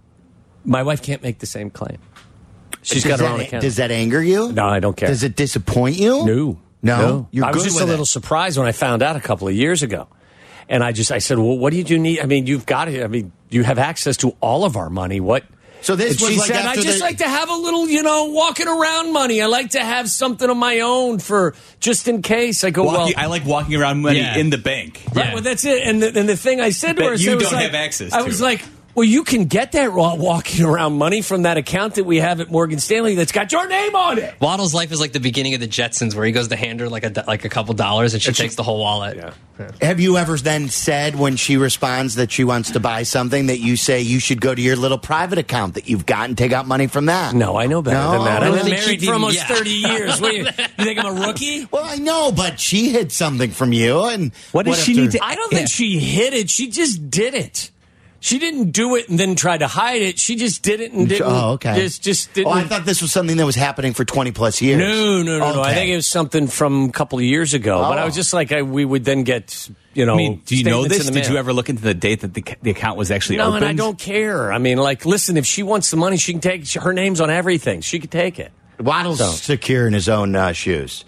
My wife can't make the same claim. She's got her own account. Does that anger you? No, I don't care. Does it disappoint you? No. You're I was good just with a little surprised when I found out a couple of years ago. And I said, well, what do you need? I mean, you've got it. I mean, you have access to all of our money. What? So this was she like said, I just like to have a little, walking around money. I like to have something of my own for just in case. I go, I like walking around money in the bank. Right, well, that's it. And the thing I said to her, you don't have access to. I was like, well, you can get that walking around money from that account that we have at Morgan Stanley that's got your name on it. Waddle's life is like the beginning of the Jetsons, where he goes to hand her like a couple dollars and she takes the whole wallet. Yeah. Have you ever then said when she responds that she wants to buy something that you say you should go to your little private account that you've got and take out money from that? No, I know better than that. I've been Really married keep for almost even- 30 years. What, you think I'm a rookie? Well, I know, but she hid something from you. And what does she need to? I don't think she hid it. She just did it. She didn't do it and then try to hide it. She just did it and didn't. Oh, okay. Just didn't. Oh, I thought this was something that was happening for 20 plus years. No. Okay. I think it was something from a couple of years ago. But I was just like, we would then get, I mean, do you know statements this? in the Did you mail. ever look into the date that the account was actually opened? No, and I don't care. I mean, like, listen, if she wants the money, she can take it. Her name's on everything. She can take it. Waddle's secure in his own shoes.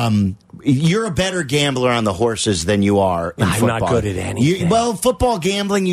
You're a better gambler on the horses than you are in I'm football. not good at anything. Football gambling,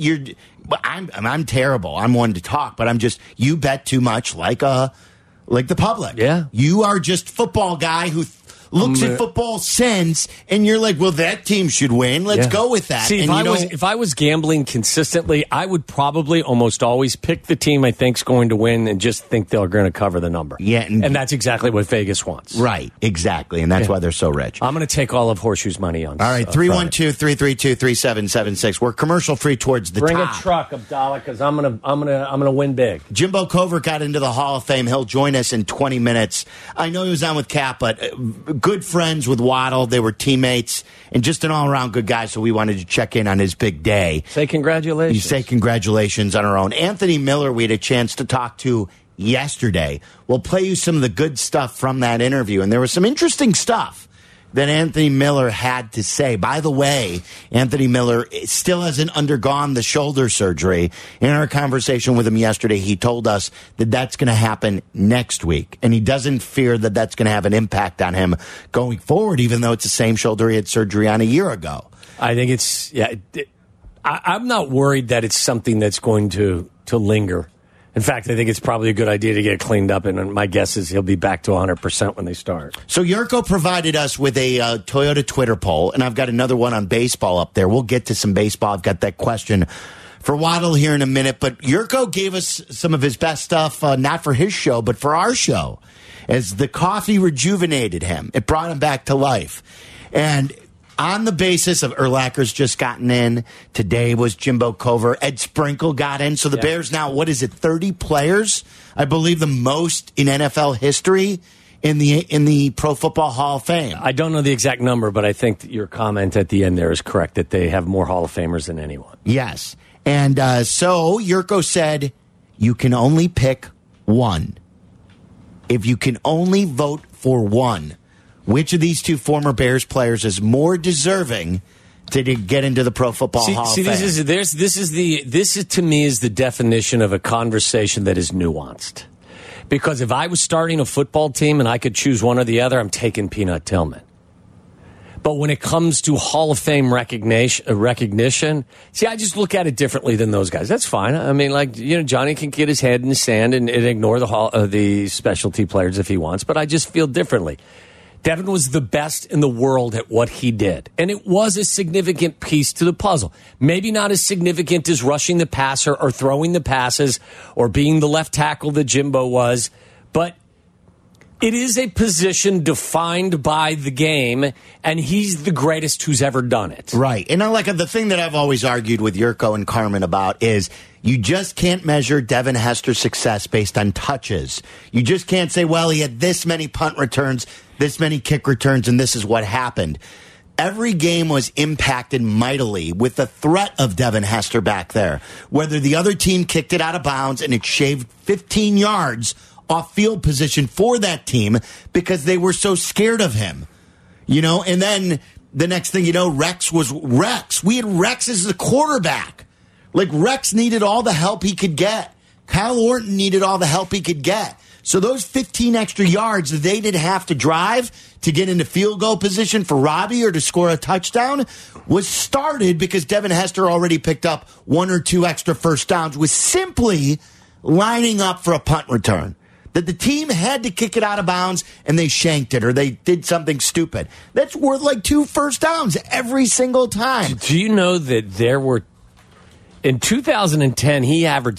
I'm terrible. I'm one to talk, but you bet too much like the public. Yeah. You are just football guy who looks at football sense, and you're like, well, that team should win. Let's go with that. See, if I was gambling consistently, I would probably almost always pick the team I think's going to win and just think they're going to cover the number. Yeah, and that's exactly what Vegas wants. Right, exactly, and that's why they're so rich. I'm going to take all of Horseshoe's money on. All right, 312-332-3776. We're commercial free towards the Bring top. a truck, Abdallah, because I'm gonna win big. Jimbo Covert got into the Hall of Fame. He'll join us in 20 minutes. I know he was on with Cap, but good friends with Waddle. They were teammates and just an all-around good guy, so we wanted to check in on his big day. Say congratulations. You say congratulations on our own. Anthony Miller, we had a chance to talk to yesterday. We'll play you some of the good stuff from that interview, and there was some interesting stuff that Anthony Miller had to say. By the way, Anthony Miller still hasn't undergone the shoulder surgery. In our conversation with him yesterday, he told us that that's going to happen next week, and he doesn't fear that that's going to have an impact on him going forward, even though it's the same shoulder he had surgery on a year ago. I think it's, I'm not worried that it's something that's going to linger. In fact, I think it's probably a good idea to get it cleaned up, and my guess is he'll be back to 100% when they start. So Yurko provided us with a Toyota Twitter poll, and I've got another one on baseball up there. We'll get to some baseball. I've got that question for Waddle here in a minute, but Yurko gave us some of his best stuff, not for his show, but for our show, as the coffee rejuvenated him. It brought him back to life. And on the basis of Urlacher's just gotten in, today was Jimbo Covert, Ed Sprinkle got in. So the Bears now, 30 players? I believe the most in NFL history in the Pro Football Hall of Fame. I don't know the exact number, but I think that your comment at the end there is correct, that they have more Hall of Famers than anyone. Yes. And so Yurko said, you can only pick one. If you can only vote for one, which of these two former Bears players is more deserving to get into the Pro Football Hall of Fame? This is to me is the definition of a conversation that is nuanced. Because if I was starting a football team and I could choose one or the other, I'm taking Peanut Tillman. But when it comes to Hall of Fame recognition, see, I just look at it differently than those guys. That's fine. I mean, Johnny can get his head in the sand and ignore the specialty players if he wants, but I just feel differently. Devin was the best in the world at what he did, and it was a significant piece to the puzzle. Maybe not as significant as rushing the passer or throwing the passes or being the left tackle that Jimbo was, but it is a position defined by the game, and he's the greatest who's ever done it. Right. And the thing that I've always argued with Yurko and Carmen about is you just can't measure Devin Hester's success based on touches. You just can't say, well, he had this many punt returns, this many kick returns, and this is what happened. Every game was impacted mightily with the threat of Devin Hester back there. Whether the other team kicked it out of bounds and it shaved 15 yards off field position for that team because they were so scared of him. And then the next thing you know, Rex was Rex. We had Rex as the quarterback. Rex needed all the help he could get. Kyle Orton needed all the help he could get. So those 15 extra yards that they didn't have to drive to get into field goal position for Robbie or to score a touchdown was started because Devin Hester already picked up 1 or 2 extra first downs with simply lining up for a punt return. That the team had to kick it out of bounds and they shanked it or they did something stupid. That's worth 2 first downs every single time. Do you know that there were, in 2010, he averaged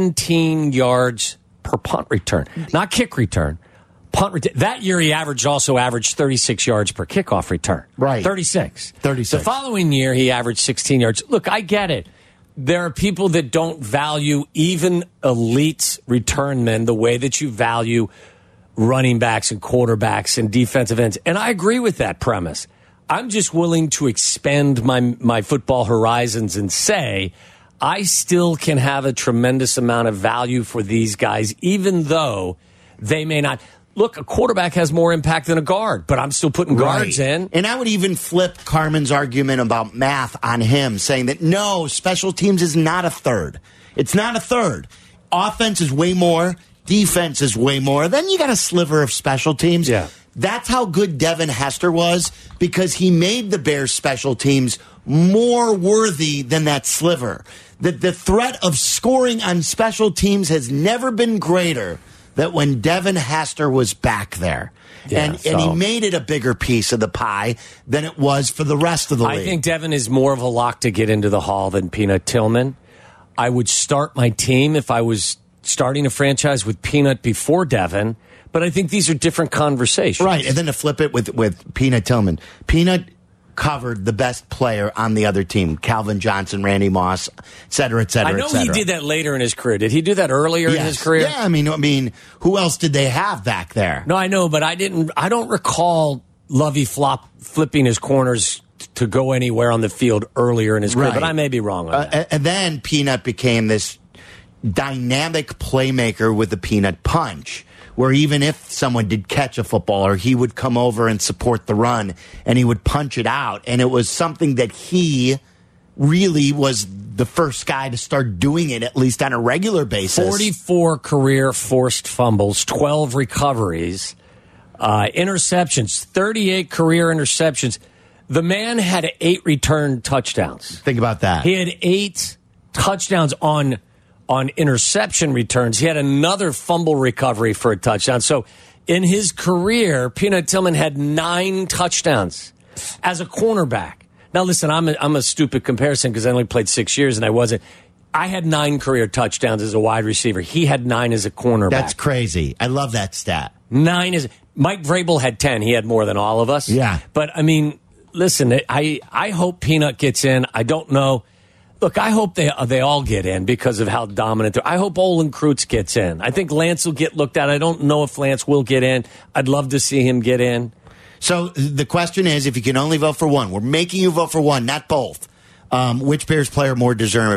17 yards per punt return, not kick return. Punt return. That year, he also averaged 36 yards per kickoff return. Right. 36. 36. The following year, he averaged 16 yards. Look, I get it. There are people that don't value even elite return men the way that you value running backs and quarterbacks and defensive ends. And I agree with that premise. I'm just willing to expand my football horizons and say I still can have a tremendous amount of value for these guys, even though they may not. Look, a quarterback has more impact than a guard, but I'm still putting guards in. And I would even flip Carmen's argument about math on him, saying that, no, special teams is not a third. It's not a third. Offense is way more. Defense is way more. Then you got a sliver of special teams. Yeah. That's how good Devin Hester was, because he made the Bears' special teams more worthy than that sliver. The threat of scoring on special teams has never been greater that when Devin Hester was back there, and he made it a bigger piece of the pie than it was for the rest of the league. I think Devin is more of a lock to get into the Hall than Peanut Tillman. I would start my team if I was starting a franchise with Peanut before Devin, but I think these are different conversations. Right, and then to flip it with Peanut Tillman. Peanut covered the best player on the other team, Calvin Johnson, Randy Moss, et cetera, et cetera, I know et cetera. he did that later in his career. Did he do that earlier in his career? Yeah, I mean, who else did they have back there? No, I know, but I don't recall Lovey flipping his corners to go anywhere on the field earlier in his career, but I may be wrong on that. And then Peanut became this dynamic playmaker with the Peanut punch, where even if someone did catch a footballer, he would come over and support the run, and he would punch it out. And it was something that he really was the first guy to start doing it, at least on a regular basis. 44 career forced fumbles, 12 recoveries, interceptions, 38 career interceptions. The man had 8 return touchdowns. Think about that. He had 8 touchdowns on interception returns. He had another fumble recovery for a touchdown. So in his career, Peanut Tillman had 9 touchdowns as a cornerback. Now, listen, I'm a stupid comparison because I only played 6 years and I had 9 career touchdowns as a wide receiver. He had 9 as a cornerback. That's crazy. I love that stat. 9 is Mike Vrabel had 10. He had more than all of us. Yeah. But I mean, listen, I hope Peanut gets in. I don't know. Look, I hope they all get in because of how dominant they are. I hope Olin Kreutz gets in. I think Lance will get looked at. I don't know if Lance will get in. I'd love to see him get in. So the question is, if you can only vote for one, we're making you vote for one, not both. Which Bears player more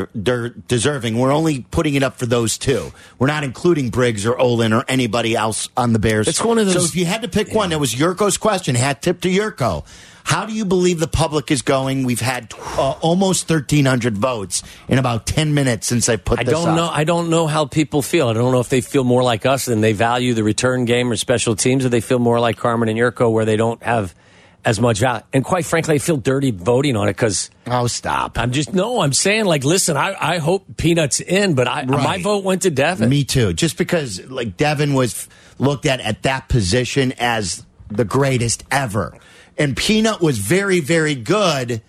deserving? We're only putting it up for those 2. We're not including Briggs or Olin or anybody else on the Bears. It's one of those. So if you had to pick one, that was Yurko's question. Hat tip to Yurko. How do you believe the public is going? We've had almost 1,300 votes in about 10 minutes since I put this up. I don't know how people feel. I don't know if they feel more like us and they value the return game or special teams, or they feel more like Carmen and Yurko where they don't have as much value. And quite frankly, I feel dirty voting on it because... Oh, stop. I'm saying, like, listen, I hope Peanut's in, but my vote went to Devin. Me too. Just because, like, Devin was looked at that position as the greatest ever. And Peanut was very, very good,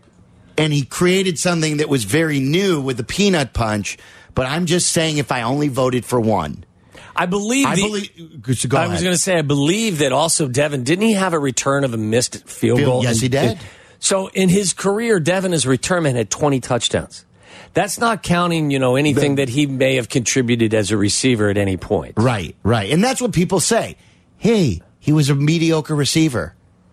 and he created something that was very new with the Peanut punch. But I'm just saying, if I only voted for one, I believe. I was going to say, I believe that also Devin, didn't he have a return of a missed field goal? Yes, he did. So in his career, Devin, as a return man, had 20 touchdowns. That's not counting, anything that he may have contributed as a receiver at any point. Right. And that's what people say. Hey, he was a mediocre receiver.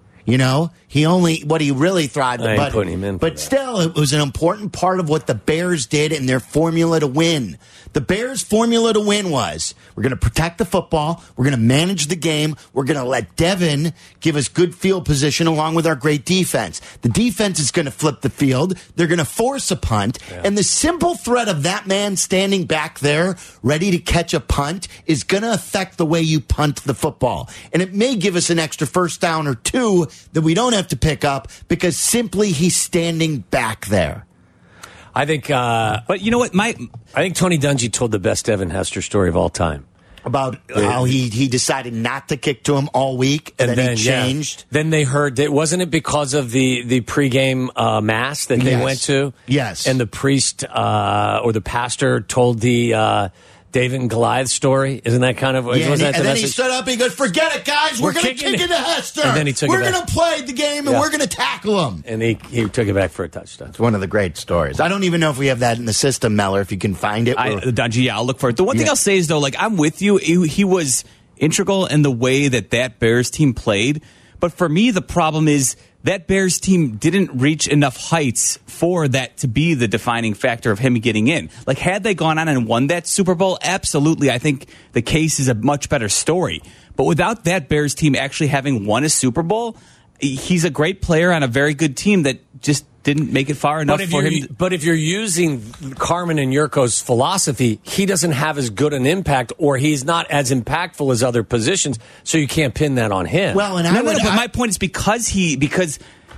What he really thrived. I ain't putting him in. But still, it was an important part of what the Bears did in their formula to win. The Bears' formula to win was, we're going to protect the football, we're going to manage the game, we're going to let Devin give us good field position along with our great defense. The defense is going to flip the field, they're going to force a punt, and the simple threat of that man standing back there ready to catch a punt is going to affect the way you punt the football. And it may give us an extra first down or 2 that we don't have to pick up because simply he's standing back there. I think, but you know what? I think Tony Dungy told the best Devin Hester story of all time about how he decided not to kick to him all week, and then he changed. Yeah. Then they heard that wasn't it because of the pregame mass that they went to? Yes, and the priest or the pastor told the David and Goliath story. Isn't that kind of? Yeah, and then he stood up and he goes, "Forget it, guys. We're going to kick into Hester. And then he took we're going to play the game and we're going to tackle him." And he took it back for a touchdown. It's one of the great stories. I don't even know if we have that in the system, Meller. If you can find it, Dungy, I'll look for it. The one thing I'll say is though, like I'm with you. He was integral in the way that Bears team played. But for me, the problem is that Bears team didn't reach enough heights for that to be the defining factor of him getting in. Like, had they gone on and won that Super Bowl, absolutely, I think the case is a much better story. But without that Bears team actually having won a Super Bowl, he's a great player on a very good team that just didn't make it far enough for him. But if you're using Carmen and Yurko's philosophy, he doesn't have as good an impact, or he's not as impactful as other positions, so you can't pin that on him. Well, and but my point is because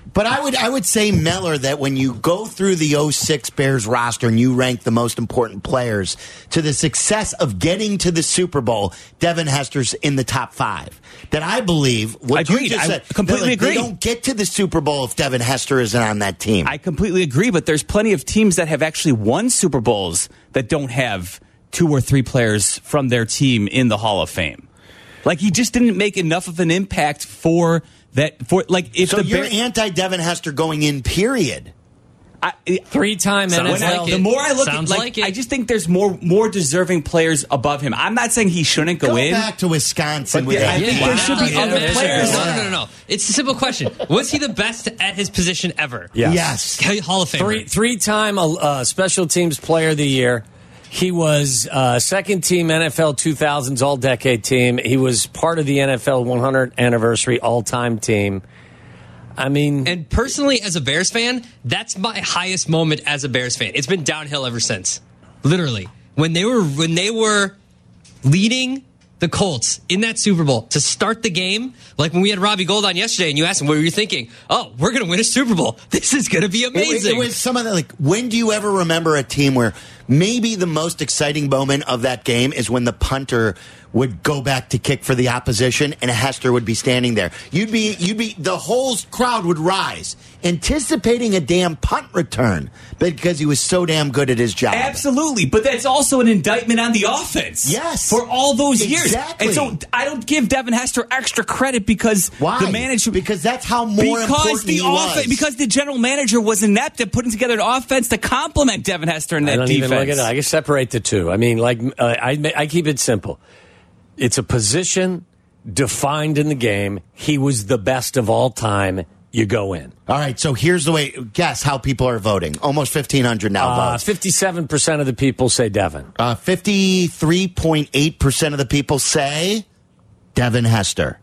But I would say, Miller, that when you go through the 06 Bears roster and you rank the most important players to the success of getting to the Super Bowl, Devin Hester's in the top 5. That I believe what you just said. Completely agree. They don't get to the Super Bowl if Devin Hester isn't on that team. I completely agree, but there's plenty of teams that have actually won Super Bowls that don't have 2 or 3 players from their team in the Hall of Fame. Like, he just didn't make enough of an impact for that. For like, if so you're anti-Devin Hester going in, period. 3-time NFL. The more I look at it, I just think there's more deserving players above him. I'm not saying he shouldn't go in. Go back to Wisconsin. I think there should be other players. No. It's a simple question. Was he the best at his position ever? Yes. Hall of Famer. 3-time special teams player of the year. He was second team NFL 2000s All-Decade team. He was part of the NFL 100th anniversary all-time team. I mean, and personally, as a Bears fan, that's my highest moment as a Bears fan. It's been downhill ever since. Literally, when they were leading the Colts in that Super Bowl to start the game, like when we had Robbie Gold on yesterday, and you asked him, what were you thinking? Oh, we're going to win a Super Bowl. This is going to be amazing. It was some of the, like, when do you ever remember a team where maybe the most exciting moment of that game is when the punter would go back to kick for the opposition and Hester would be standing there. You'd be the whole crowd would rise anticipating a damn punt return because he was so damn good at his job. Absolutely, but that's also an indictment on the offense. Yes. For all those years. Exactly. And so I don't give Devin Hester extra credit because the manager, because that's how more important he was. Because the general manager was inept at putting together an offense to complement Devin Hester in that defense. Even look at it. I can separate the two. I mean, like I keep it simple. It's a position defined in the game. He was the best of all time. You go in. All right, so here's the way. Guess how people are voting. Almost 1,500 now votes. 57% of the people say Devin. 53.8% of the people say Devin Hester.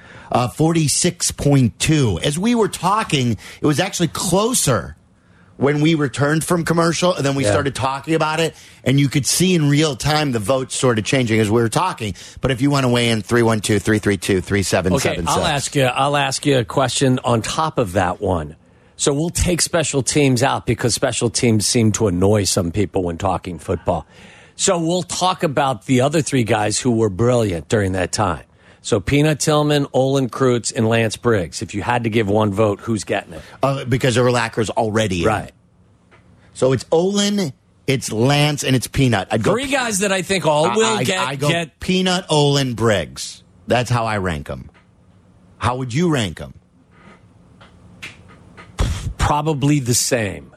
46.2. As we were talking, it was actually closer when we returned from commercial, and then we started talking about it, and you could see in real time the votes sort of changing as we were talking. But if you want to weigh in, 312-332-3776. Okay, I'll ask you a question on top of that one. So we'll take special teams out because special teams seem to annoy some people when talking football. So we'll talk about the other 3 guys who were brilliant during that time. So Peanut Tillman, Olin Kreutz, and Lance Briggs. If you had to give one vote, who's getting it? Because Urlacher's already in. Right. So it's Olin, it's Lance, and it's Peanut. I'd go 3 guys that I think all will get Peanut, Olin, Briggs. That's how I rank them. How would you rank them? Probably the same.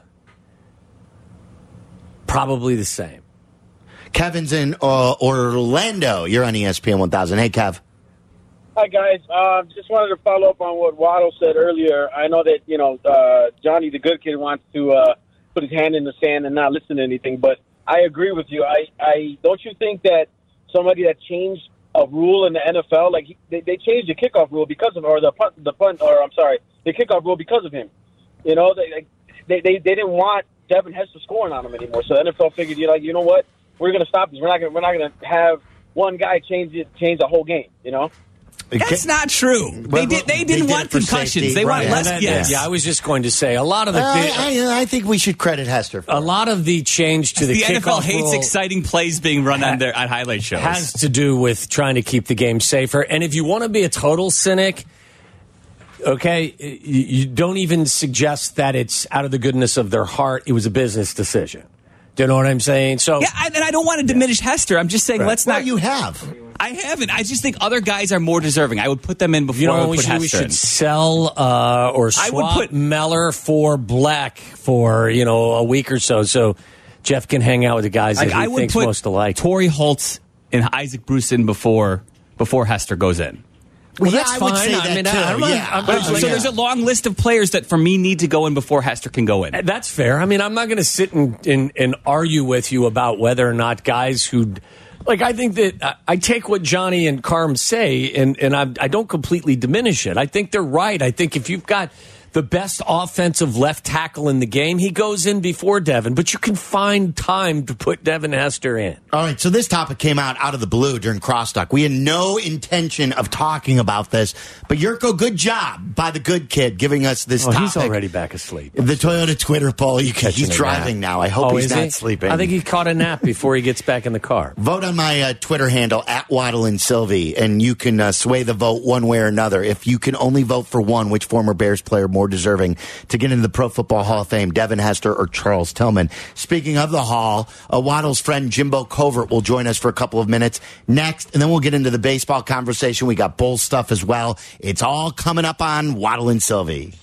Kevin's in Orlando. You're on ESPN 1000. Hey, Kev. Hi, guys. Just wanted to follow up on what Waddle said earlier. I know that, Johnny, the good kid, wants to put his hand in the sand and not listen to anything, but I agree with you. I don't you think that somebody that changed a rule in the NFL, like they changed the kickoff rule because of, or the kickoff rule because of him. You know, they didn't want Devin Hester scoring on him anymore. So the NFL figured, you know what, we're going to stop this. We're not going to have one guy change the whole game. You know. That's not true. They didn't want concussions. They want less. Yes. Yeah, I was just going to say a lot of the. I think we should credit Hester for a lot of the change to the kickoff NFL hates rule exciting plays being run on highlight shows. Has to do with trying to keep the game safer. And if you want to be a total cynic, okay, you don't even suggest that it's out of the goodness of their heart. It was a business decision. Do you know what I'm saying? So yeah, and I don't want to diminish Hester. I'm just saying let's not. You have. I haven't. I just think other guys are more deserving. I would put them in before I would put Hester in. We should sell or swap Meller for Black for a week or so Jeff can hang out with the guys that he thinks most alike. Torrey Holt and Isaac Bruce in before Hester goes in. Well, that's I fine. would say that too. So there's a long list of players that, for me, need to go in before Hester can go in. That's fair. I mean, I'm not going to sit and argue with you about whether or not guys who... Like, I think that I take what Johnny and Carm say, and I don't completely diminish it. I think they're right. I think if you've got the best offensive left tackle in the game, he goes in before Devin. But you can find time to put Devin Hester in. All right, so this topic came out of the blue during Crosstalk. We had no intention of talking about this, but Yurko, good job by the good kid giving us this topic. He's already back asleep. The Toyota Twitter poll, he's driving now. I hope he's not sleeping. I think he caught a nap before he gets back in the car. Vote on my Twitter handle, @Waddle and Sylvie, and you can sway the vote one way or another. If you can only vote for one, which former Bears player more deserving to get into the Pro Football Hall of Fame, Devin Hester or Charles Tillman? Speaking of the Hall, Waddle's friend Jimbo Covert will join us for a couple of minutes next, and then we'll get into the baseball conversation. We got Bull stuff as well. It's all coming up on Waddle and Sylvie.